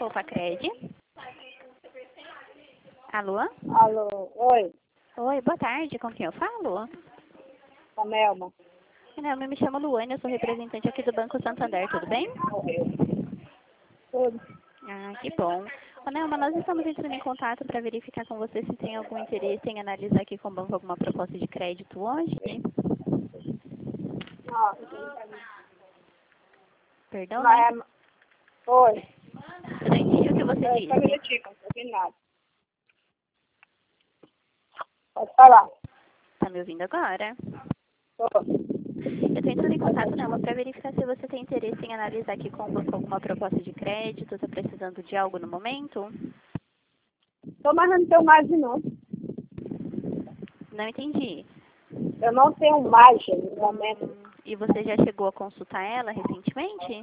Cred. Alô? Alô, oi, Oi, boa tarde. Com quem eu falo? a Melma. Não, eu me chamo Luane, eu sou representante aqui do Banco Santander, tudo bem? Tudo. Ah, que bom. Ô, Nelma, nós estamos entrando em contato para verificar com você se tem algum interesse em analisar aqui com o banco alguma proposta de crédito hoje. Ah, Perdão, né? mas, oi, Eu não entendi o que você só um disse. minutinho, não ouvi nada. Pode falar. Tá me ouvindo agora? Tô. Eu estou entrando em contato, Nelma, para verificar se você tem interesse em analisar aqui com o banco alguma proposta de crédito, está precisando de algo no momento? Tô, mas eu não tenho margem, não. Não entendi. Eu não tenho margem no momento. E você já chegou a consultar ela recentemente?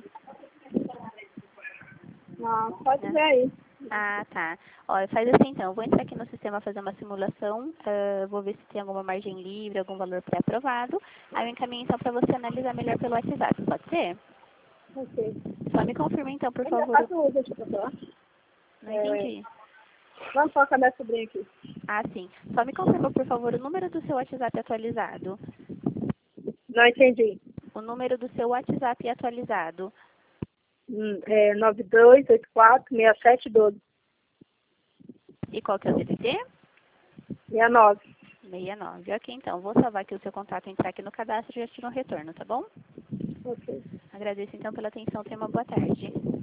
Não, pode Né? ver aí. Ah, tá. Ó, faz assim então, eu vou entrar aqui no sistema fazer uma simulação, vou ver se tem alguma margem livre, algum valor pré-aprovado, aí eu encaminho então para você analisar melhor pelo WhatsApp, pode ser? Ok. Só me confirma então, por Ainda favor. faço uso, deixa eu falar. Não entendi. Vamos falar com a minha sobrinha aqui. Ah, sim. Só me confirma, por favor, o número do seu WhatsApp atualizado. Não entendi. O número do seu WhatsApp atualizado. É 92846712. E qual que é o DDD? 69. 69. Ok, então, vou salvar aqui o seu contato, entrar aqui no cadastro e já tiro um retorno, tá bom? Ok. Agradeço então pela atenção, tenha uma boa tarde.